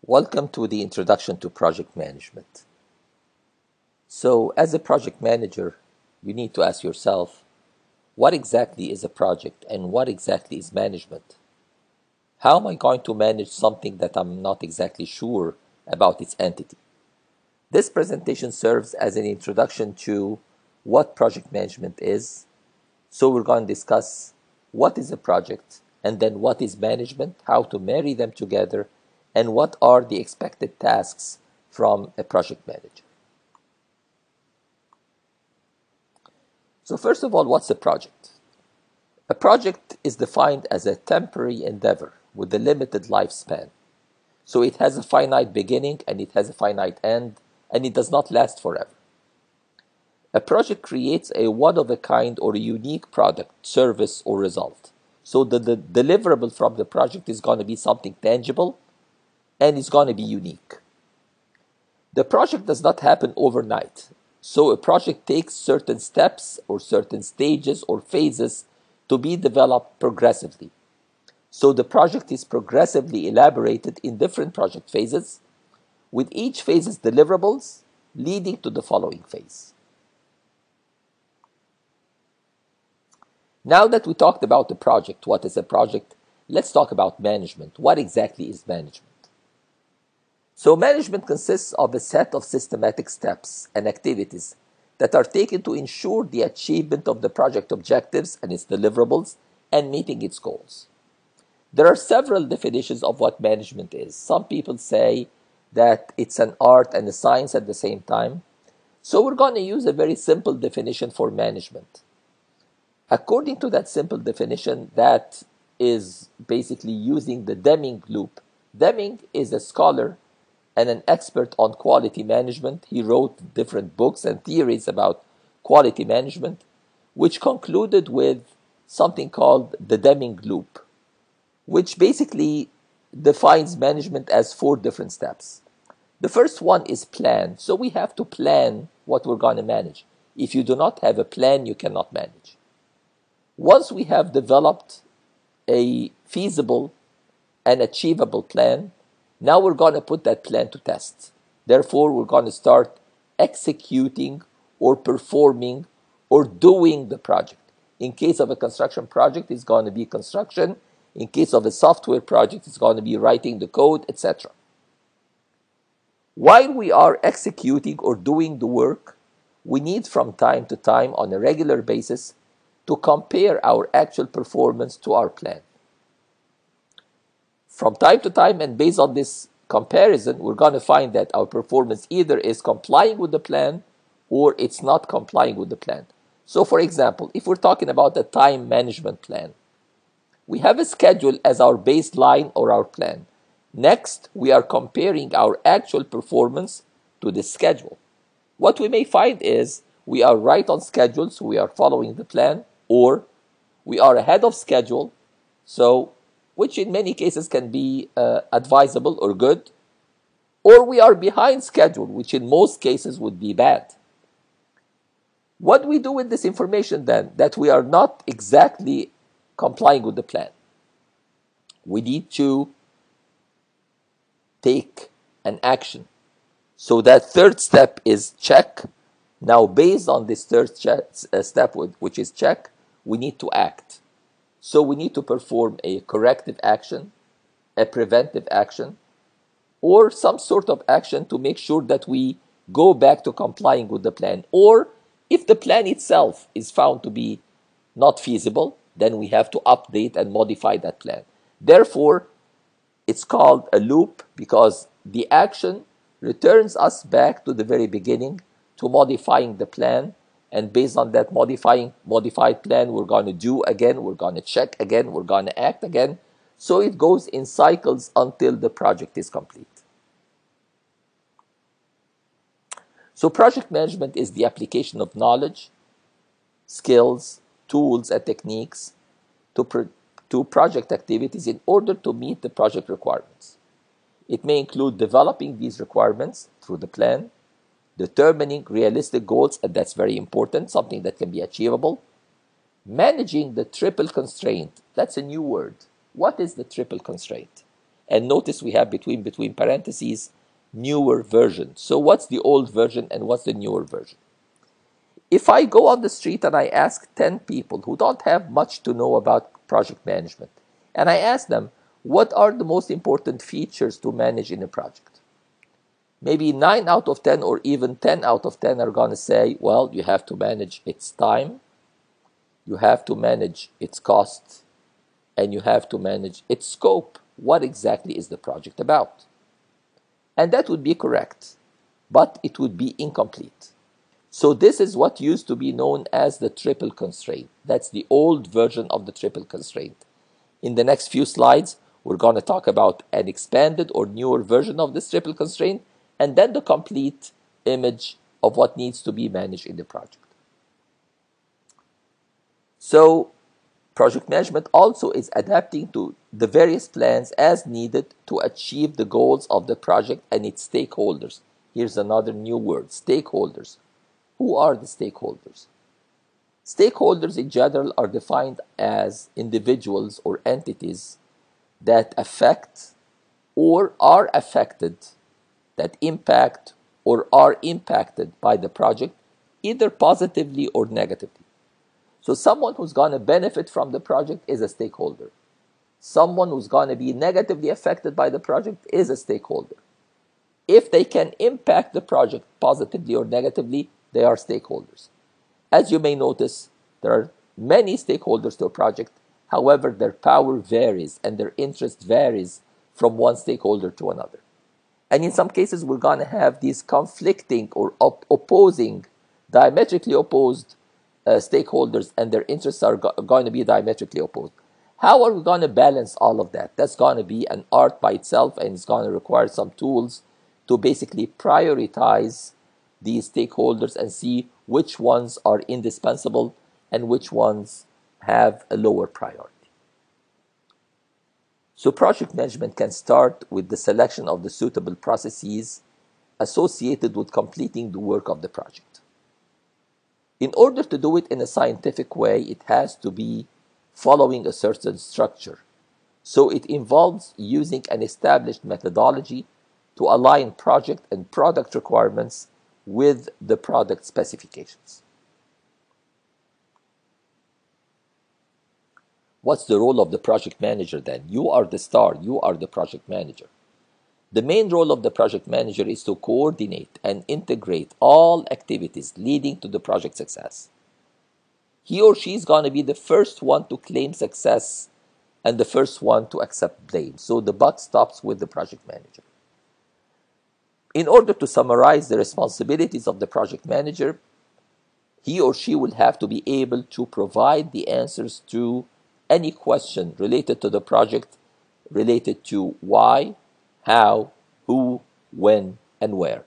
Welcome to the Introduction to Project Management. So, as a project manager, you need to ask yourself, what exactly is a project and what exactly is management? How am I going to manage something that I'm not exactly sure about its entity? This presentation serves as an introduction to what project management is. So, we're going to discuss what is a project and then what is management, how to marry them together, and what are the expected tasks from a project manager. So first of all, what's a project? A project is defined as a temporary endeavor with a limited lifespan. So it has a finite beginning and it has a finite end, and it does not last forever. A project creates a one-of-a-kind or a unique product, service, or result. So the deliverable from the project is going to be something tangible and it's going to be unique. The project does not happen overnight. So a project takes certain steps or certain stages or phases to be developed progressively. So the project is progressively elaborated in different project phases, with each phase's deliverables leading to the following phase. Now that we talked about the project, what is a project, let's talk about management. What exactly is management? So management consists of a set of systematic steps and activities that are taken to ensure the achievement of the project objectives and its deliverables and meeting its goals. There are several definitions of what management is. Some people say that it's an art and a science at the same time. So we're going to use a very simple definition for management. According to that simple definition, that is basically using the Deming loop. Deming is a scholar and an expert on quality management. He wrote different books and theories about quality management, which concluded with something called the Deming loop, which basically defines management as 4 different steps. The first one is plan. So we have to plan what we're going to manage. If you do not have a plan, you cannot manage. Once we have developed a feasible and achievable plan, now we're going to put that plan to test. Therefore, we're going to start executing or performing or doing the project. In case of a construction project, it's going to be construction. In case of a software project, it's going to be writing the code, etc. While we are executing or doing the work, we need from time to time on a regular basis to compare our actual performance to our plan. From time to time, and based on this comparison, we're going to find that our performance either is complying with the plan or it's not complying with the plan. So for example, if we're talking about the time management plan, we have a schedule as our baseline or our plan. Next, we are comparing our actual performance to the schedule. What we may find is we are right on schedule, so we are following the plan, or we are ahead of schedule, so which in many cases can be advisable or good, or we are behind schedule, which in most cases would be bad. What do we do with this information then, that we are not exactly complying with the plan? We need to take an action. So that third step is check. Now, based on this third step, which is check, we need to act. So we need to perform a corrective action, a preventive action, or some sort of action to make sure that we go back to complying with the plan. Or if the plan itself is found to be not feasible, then we have to update and modify that plan. Therefore, it's called a loop because the action returns us back to the very beginning, to modifying the plan. And based on that modified plan, we're going to do again, we're going to check again, we're going to act again. So it goes in cycles until the project is complete. So project management is the application of knowledge, skills, tools, and techniques to project activities in order to meet the project requirements. It may include developing these requirements through the plan, determining realistic goals, and that's very important, something that can be achievable. Managing the triple constraint. That's a new word. What is the triple constraint? And notice we have between parentheses, newer version. So what's the old version and what's the newer version? If I go on the street and I ask 10 people who don't have much to know about project management, and I ask them, what are the most important features to manage in a project? Maybe 9 out of 10 or even 10 out of 10 are going to say, well, you have to manage its time, you have to manage its cost, and you have to manage its scope. What exactly is the project about? And that would be correct, but it would be incomplete. So this is what used to be known as the triple constraint. That's the old version of the triple constraint. In the next few slides, we're going to talk about an expanded or newer version of this triple constraint, and then the complete image of what needs to be managed in the project. So project management also is adapting to the various plans as needed to achieve the goals of the project and its stakeholders. Here's another new word, stakeholders. Who are the stakeholders? Stakeholders in general are defined as individuals or entities that affect or are affected, that impact or are impacted by the project, either positively or negatively. So someone who's going to benefit from the project is a stakeholder. Someone who's going to be negatively affected by the project is a stakeholder. If they can impact the project positively or negatively, they are stakeholders. As you may notice, there are many stakeholders to a project. However, their power varies and their interest varies from one stakeholder to another. And in some cases, we're going to have these conflicting or opposing, diametrically opposed stakeholders, and their interests are going to be diametrically opposed. How are we going to balance all of that? That's going to be an art by itself, and it's going to require some tools to basically prioritize these stakeholders and see which ones are indispensable and which ones have a lower priority. So project management can start with the selection of the suitable processes associated with completing the work of the project. In order to do it in a scientific way, it has to be following a certain structure. So it involves using an established methodology to align project and product requirements with the product specifications. What's the role of the project manager then? You are the star, you are the project manager. The main role of the project manager is to coordinate and integrate all activities leading to the project success. He or she is going to be the first one to claim success and the first one to accept blame. So the buck stops with the project manager. In order to summarize the responsibilities of the project manager, he or she will have to be able to provide the answers to any question related to the project, related to why, how, who, when, and where.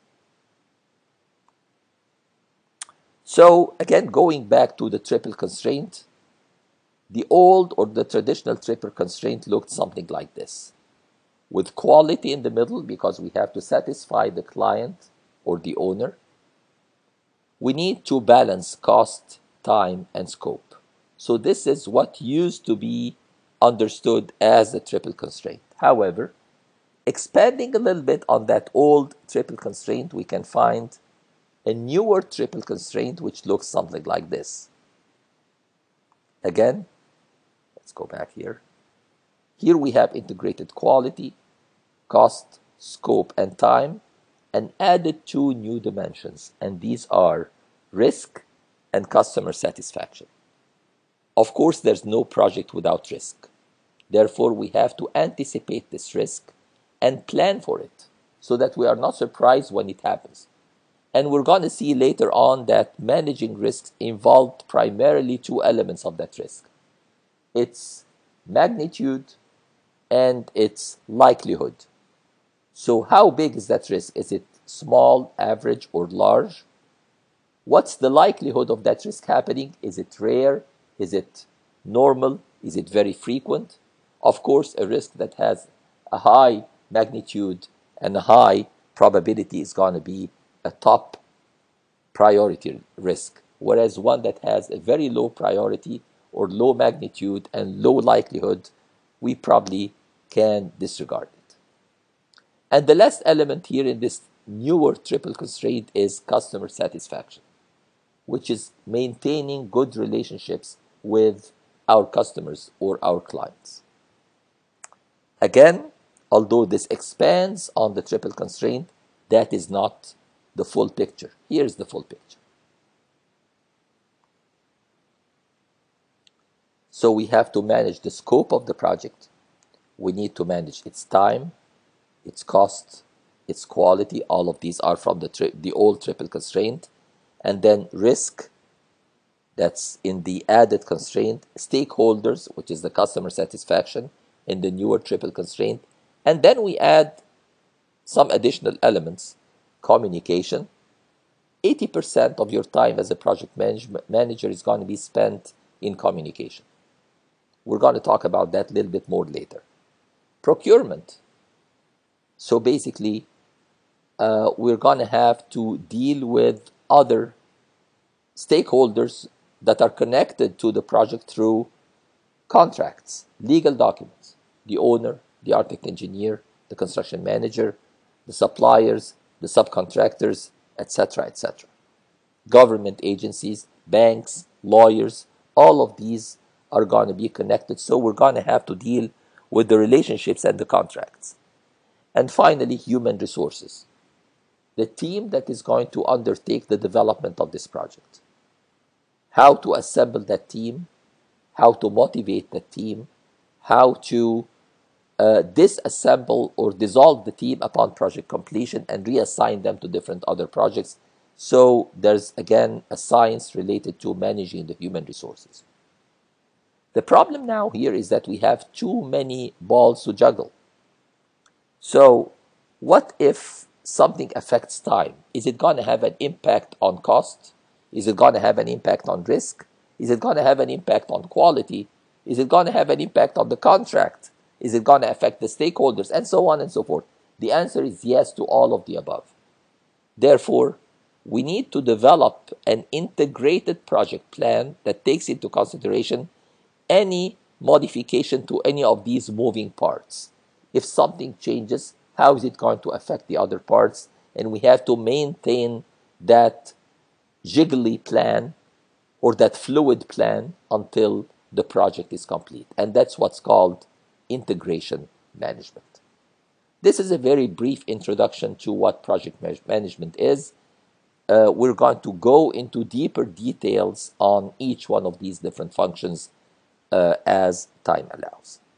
So again, going back to the triple constraint, the old or the traditional triple constraint looked something like this, with quality in the middle because we have to satisfy the client or the owner. We need to balance cost, time, and scope. So this is what used to be understood as the triple constraint. However, expanding a little bit on that old triple constraint, we can find a newer triple constraint which looks something like this. Again, let's go back here. Here we have integrated quality, cost, scope, and time, and added two new dimensions, and these are risk and customer satisfaction. Of course, there's no project without risk. Therefore, we have to anticipate this risk and plan for it so that we are not surprised when it happens. And we're going to see later on that managing risks involved primarily two elements of that risk. Its magnitude and its likelihood. So how big is that risk? Is it small, average, or large? What's the likelihood of that risk happening? Is it rare? Is it normal? Is it very frequent? Of course, a risk that has a high magnitude and a high probability is going to be a top priority risk, whereas one that has a very low priority or low magnitude and low likelihood, we probably can disregard it. And the last element here in this newer triple constraint is customer satisfaction, which is maintaining good relationships with our customers or our clients. Again, although this expands on the triple constraint, that is not the full picture. Here's the full picture. So we have to manage the scope of the project. We need to manage its time, its cost, its quality. All of these are from the old triple constraint. And then risk, that's in the added constraint. Stakeholders, which is the customer satisfaction in the newer triple constraint. And then we add some additional elements. Communication. 80% of your time as a project manager is going to be spent in communication. We're going to talk about that a little bit more later. Procurement. So basically, we're going to have to deal with other stakeholders that are connected to the project through contracts, legal documents, the owner, the architect engineer, the construction manager, the suppliers, the subcontractors, etc., etc. Government agencies, banks, lawyers, all of these are going to be connected. So we're going to have to deal with the relationships and the contracts. And finally, human resources. The team that is going to undertake the development of this project. How to assemble that team, how to motivate that team, how to disassemble or dissolve the team upon project completion and reassign them to different other projects. So there's, again, a science related to managing the human resources. The problem now here is that we have too many balls to juggle. So what if something affects time? Is it going to have an impact on cost? Is it going to have an impact on risk? Is it going to have an impact on quality? Is it going to have an impact on the contract? Is it going to affect the stakeholders? And so on and so forth. The answer is yes to all of the above. Therefore, we need to develop an integrated project plan that takes into consideration any modification to any of these moving parts. If something changes, how is it going to affect the other parts? And we have to maintain that jiggly plan or that fluid plan until the project is complete. And that's what's called integration management. This is a very brief introduction to what project management is. We're going to go into deeper details on each one of these different functions as time allows.